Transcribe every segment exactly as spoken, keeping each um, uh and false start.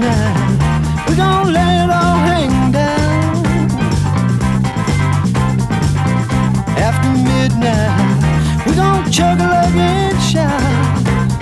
midnight, we gon' let it all hang down. After midnight, we gon' chug a lug and shout.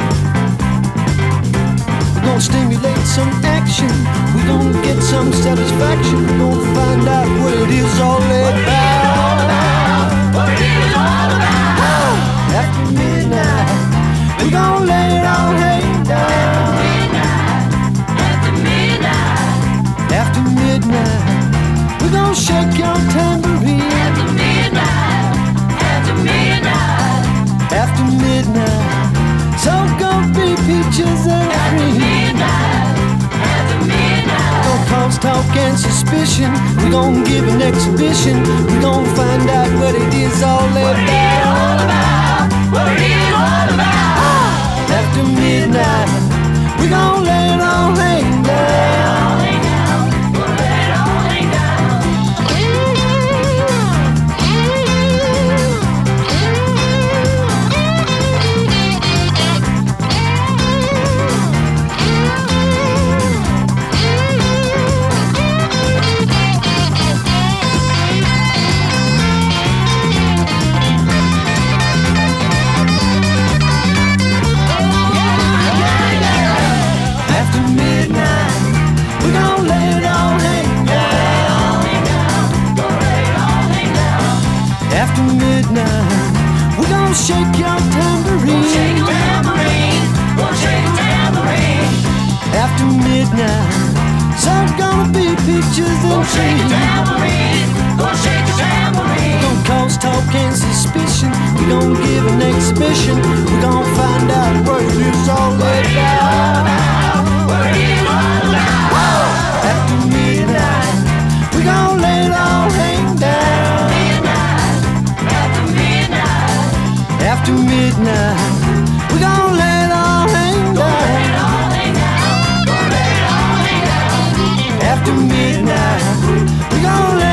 We gon' stimulate some action, we gon' get some satisfaction. We gon' find out what it is all about. What it is all about. After midnight, we gon' let it all hang down. After midnight, After midnight, we gon' shake your tambourine. after midnight, after midnight, After midnight, so gon' be peaches and after cream. midnight, after midnight. Gon' cause talk and suspicion. We gon' give an exhibition. We gon' find out what it is all What it is about. all about. What it is all about. After midnight, we gon' let it all hang down. Hang down, we'll let it all hang down. After midnight, we gon' let it all hang down. After midnight, we gon' shake your tambourine. Shake a tambourine, we'll shake a tambourine. After midnight, so gonna be peaches We'll and shake a cream. tambourine, we'll shake a tambourine. Gon' cause talk and suspicion. We gon' give an exhibition. We gon' find out what it is all about. What it is all about. After midnight, we gon' let it all hang down. After midnight, After midnight, we gon' let it all hang down. all hang down, gonna let it all hang down. After midnight, we gon' let